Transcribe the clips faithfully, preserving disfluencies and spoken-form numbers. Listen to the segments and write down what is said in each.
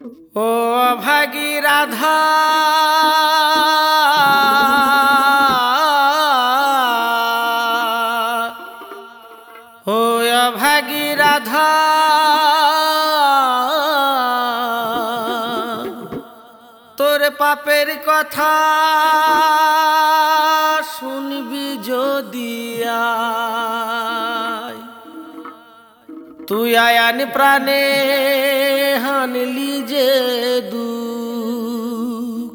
ও অভাগী রাধা ও অভাগী রাধা তোর পাপের কথা শুনবি যদি আয় তুই আয়ান প্রাণে হানলি যে দুঃখ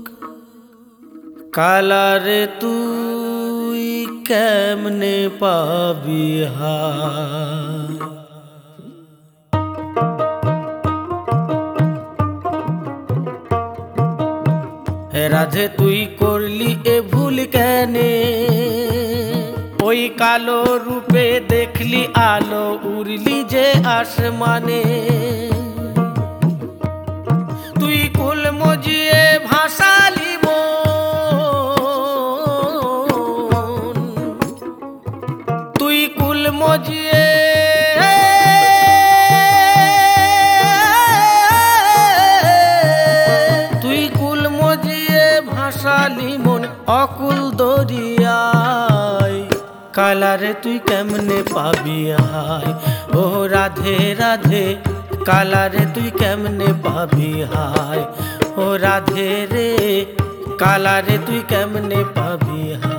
কালারে তুই কেমনে পাবি হায়। হে রাধে তুই করলি এ ভুল কেনে ওই কালো রূপে দেখলি আলো উড়লি যে আসমানে তুই কুল মজিয়ে ভাসালি মন তুই কুল মজিয়ে তুই কুল মজিয়ে ভাসালি মন অকুল দরিয়ায় কালারে তুই কেমনে পাবি হায়। ও রাধে রাধে কালারে তুই কেমনে পাবি হায়। ও রাধে রে কালারে তুই কেমনে পাবি হায়।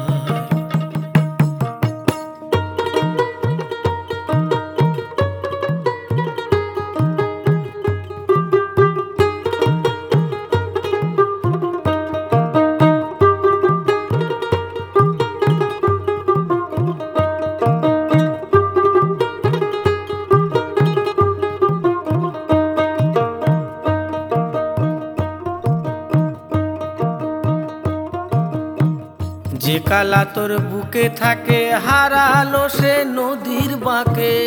যে কালা তোর বুকে থাকে হারালো সে নদীর বাঁকে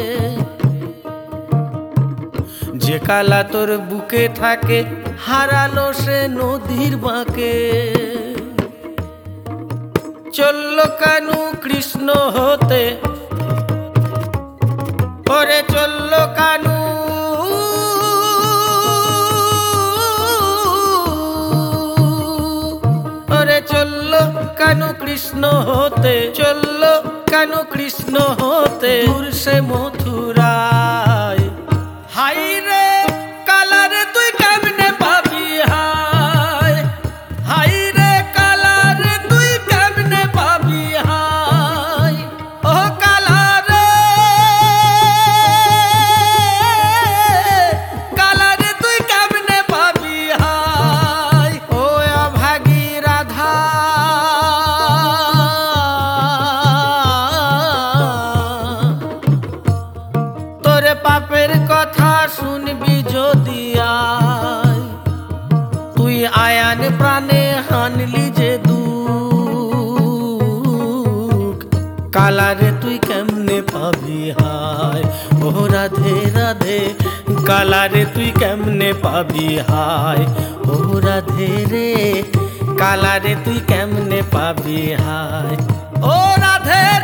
যে কালা তোর বুকে থাকে হারালো সে নদীর বাঁকে চলল কানু কৃষ্ণ হতে ওরে চলল কানু ওরে চলল কানু কৃষ্ণ হতে চলল কানু কৃষ্ণ হতে দূর সে মথুরায় হাই রে কালারে তুই কেমনে পাবি হায় হাই রে কালারে তুই কেমনে পাবি হায়। ও কালারে কালারে তুই কেমনে পাবি হায়। ও অভাগী রাধা তোর পাপের কথা শুনবি যদি আয় তুই আয়ান প্রাণে হানলি যে দুঃখ কালারে তুই কেমনে পাবি হায়। ও রাধে রাধে কালারে তুই কেমনে পাবি হায়। ও রাধে রে কালারে তুই কেমনে পাবি হায়। ও রাধে